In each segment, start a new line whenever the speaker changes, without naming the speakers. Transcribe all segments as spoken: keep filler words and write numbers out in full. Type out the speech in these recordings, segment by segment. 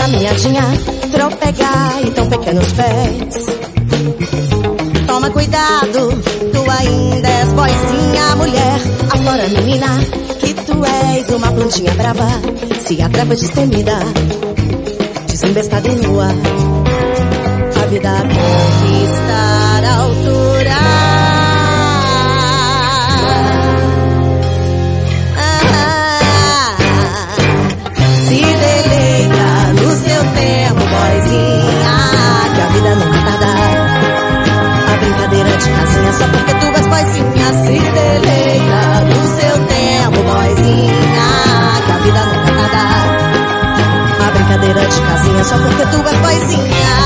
caminhadinha, trompegar e tão pequenos pés. Toma cuidado, tu ainda és boizinha, mulher. Aflora, menina, que tu és uma plantinha brava. Se atreva destemida, desembestada e nua. A vida conquistar a altura. Ah, se deleita no seu tempo, boizinha, que a vida nunca tarda. A brincadeira de casinha só porque tu és boizinha. Se deleita no seu tempo, boizinha, que a vida nunca tarda. A brincadeira de casinha só porque tu és boizinha.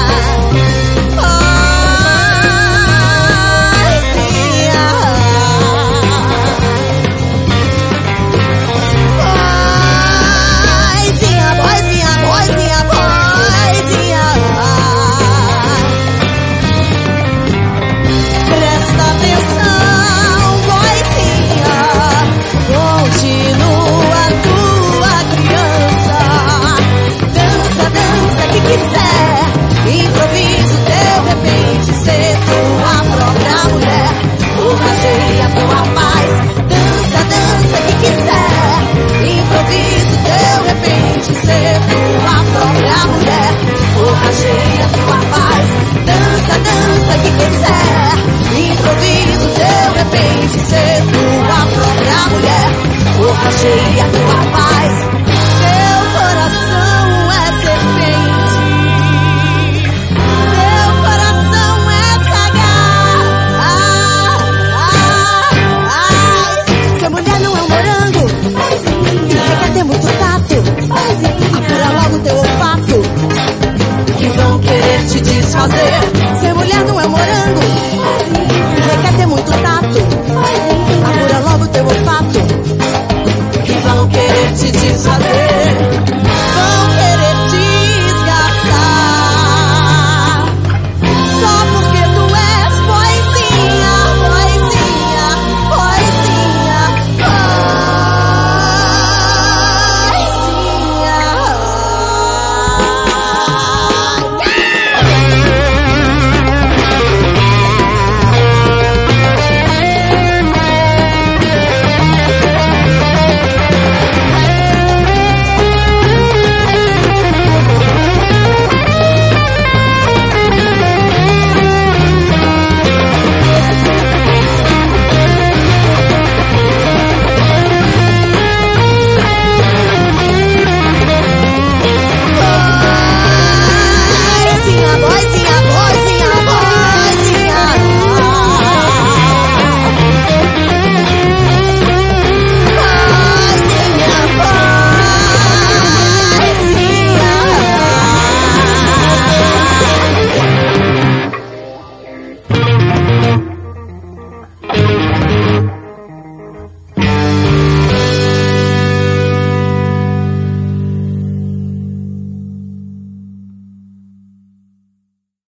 Improviso, teu repente, ser tua própria mulher. Porra cheia, tua paz. Dança, dança que quiser. Improviso, teu repente, ser tua própria mulher. Porra cheia, tua paz. Dança, dança que quiser. Improviso, teu repente, ser tua própria mulher. Porra cheia, tua paz. Teu coração é serpente. Muito tato, apura logo teu olfato, que vão querer te desfazer. Ser mulher não é morango, requer ter muito tato, apura logo teu olfato, que vão querer te desfazer.